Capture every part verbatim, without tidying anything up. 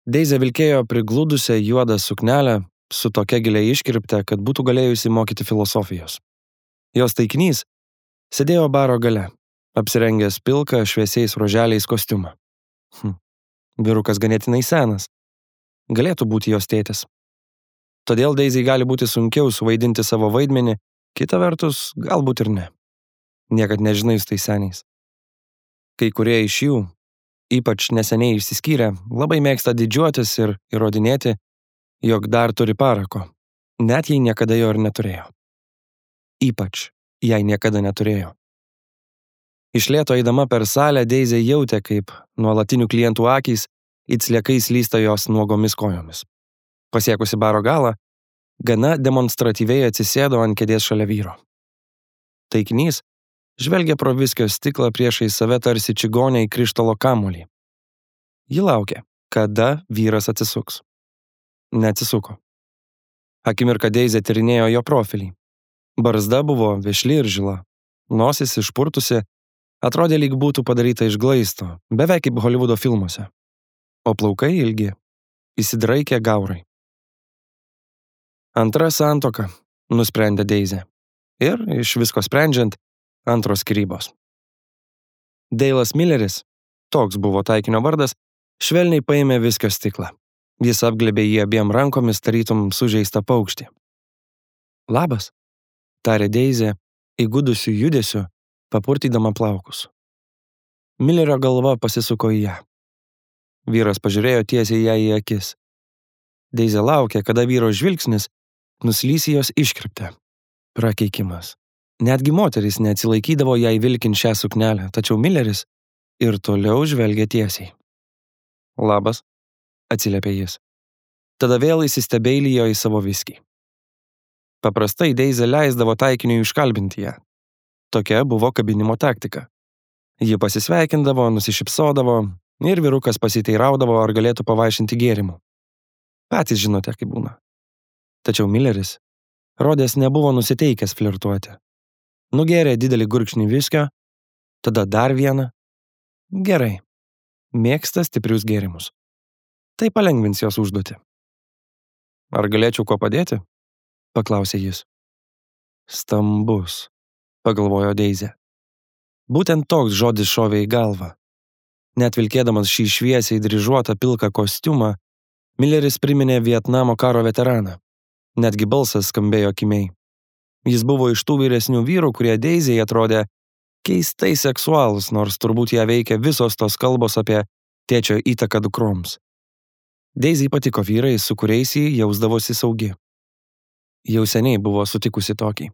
Deizė vilkėjo prigludusią juodą suknelę su tokia giliai iškirpte, kad būtų galėjusi mokyti filosofijos. Jos taikinys sėdėjo baro gale, apsirengęs pilką šviesiais roželiais kostiumą. Hm. Vyrukas ganėtinai senas. Galėtų būti jos tėtis. Todėl Deizei gali būti sunkiau suvaidinti savo vaidmenį, kita vertus, galbūt ir ne. Niekad nežinai su tais seniais. Kai kurie iš jų, ypač neseniai išsiskyrę, labai mėgsta didžiuotis ir įrodinėti, jog dar turi parako, net jei niekada jo ir neturėjo. Ypač, jei niekada neturėjo. Iš lėto eidama per salę Deizė jautė, kaip nuolatinių klientų akys it sliekai slysta jos nuogomis kojomis. Pasiekusi baro galą, gana demonstratyviai atsisėdo ant kėdės šalia vyro. Taikinys žvelgė pro viskio stiklą priešai save tarsi čigonė į krištolo kamuolį. Ji laukė, kada vyras atsisuks. Neatsisuko. Akimirką Deizė tyrinėjo jo profilį. Barzda buvo vešli ir žila. Nosis išpurtusi, atrodė lyg būtų padaryta iš glaisto, beveik kaip Holivudo filmuose. O plaukai ilgi, įsidraikė gaurai. Antra santuoka, nusprendė Deizė. Ir, iš visko sprendžiant, antros skyrybos. Deilas Milleris, toks buvo taikinio vardas, švelniai paėmė viskio stiklą. Jis apglėbė jį abiem rankomis, tarytum sužeistą paukštį. Labas, tarė Deizė, įgudusiu judesiu, papurtydama plaukus. Millerio galva pasisuko į ją. Vyras pažiūrėjo tiesiai ją į akis. Deizė laukė, kada vyro žvilgsnis nuslys į jos iškirptę. Prakeikimas. Netgi moteris neatsilaikydavo jai vilkint šią suknelę, tačiau Milleris ir toliau žvelgė tiesiai. Labas, atsiliepė jis. Tada vėl įsistebeilijo į savo viskį. Paprastai Deizė leisdavo taikiniui iškalbinti ją. Tokia buvo kabinimo taktika. Ji pasisveikindavo, nusišypsodavo ir vyrukas pasiteiraudavo, ar galėtų pavaišinti gėrimų. Patys žinote, kaip būna. Tačiau Milleris, rodės, nebuvo nusiteikęs flirtuoti. Nugėrė didelį gurkšnį viskio, tada dar vieną. Gerai. Mėgsta stiprius gėrimus. Tai palengvins jos užduotį. Ar galėčiau ko padėti? Paklausė jis. Stambus, pagalvojo Deizė. Būtent toks žodis šovė į galvą. Net vilkėdamas šį šviesiai dryžuotą pilką kostiumą, Milleris priminė Vietnamo karo veteraną. Netgi balsas skambėjo kimiai. Jis buvo iš tų vyresnių vyrų, kurie Deizei atrodė keistai seksualus, nors turbūt ją veikia visos tos kalbos apie tėčio įtaką dukroms. Deizei patiko vyrai, su kuriais ji jausdavosi saugi. Jau seniai buvo sutikusi tokį.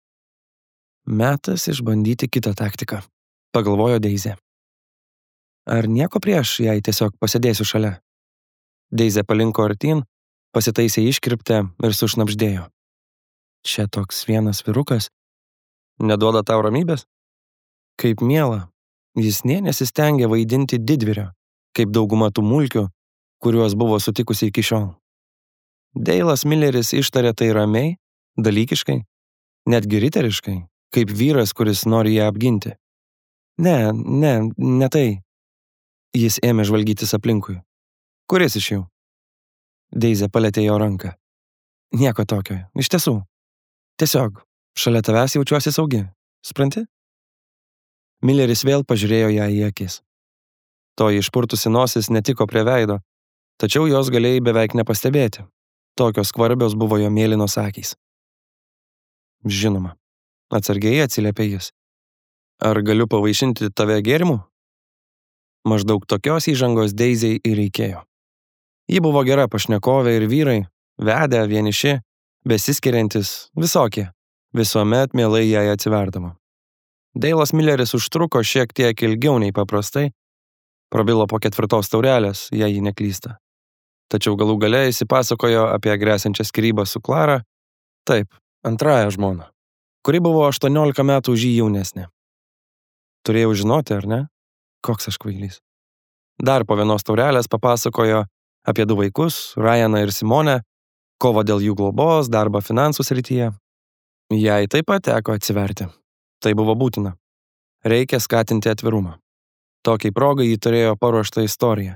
Metas išbandyti kitą taktiką, pagalvojo Deizė. Ar nieko prieš, jei tiesiog pasėdėsiu šalia? Deizė palinko artyn, pasitaisė iškirptę ir sušnabždėjo. Čia toks vienas vyrukas. Neduoda tau ramybės? Kaip miela, jis nė nesistengė vaidinti didvyrio, kaip dauguma tų mulkių, kuriuos buvo sutikusi iki šiol. Deilas Milleris ištarė tai ramiai, dalykiškai, netgi riteriškai, kaip vyras, kuris nori ją apginti. Ne, ne, ne tai. Jis ėmė žvalgytis aplinkui. Kuris iš jų? Deizė palėtė jo ranką. Nieko tokio, iš tiesų. Tiesiog, šalia tavęs jaučiuosi saugi. Supranti? Milleris vėl pažiūrėjo ją į akis. Toji išpurtusi nosis netiko prie veido, tačiau jos galėjai beveik nepastebėti. Tokios skvarbios buvo jo mėlynos akys. Žinoma, atsargiai atsiliepė jis. Ar galiu pavaišinti tave gėrimu? Maždaug tokios įžangos Deizei ir reikėjo. Ji buvo gera pašnekovė ir vyrai, vedę, vieniši, besiskiriantis, visokie, visuomet mielai jai atsiverdavo. Deilas Milleris užtruko šiek tiek ilgiau nei paprastai, prabilo po ketvirtos taurelės, jei ji neklysta. Tačiau galų gale įsipasakojo apie gresiančią skyrybą su Klara, taip, antrąją žmoną, kuri buvo aštuoniolika metų už jį jaunesnė. Turėjau žinoti, ar ne? Koks aš kvailys. Dar po vienos taurelės papasakojo apie du vaikus, Ryaną ir Simonę, kovą dėl jų globos, darbą finansų srityje. Jai taip pat teko atsiverti. Tai buvo būtina. Reikia skatinti atvirumą. Tokiai progai ji turėjo paruoštą istoriją.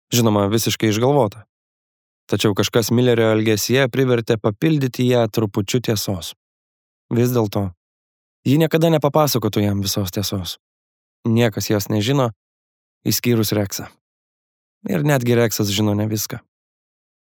Žinoma, visiškai išgalvota. Tačiau kažkas Millerio elgesyje privertė papildyti ją trupučiu tiesos. Vis dėlto, ji niekada nepapasakotų jam visos tiesos. Niekas jos nežino, išskyrus Reksą. Ir netgi Reksas žino ne viską.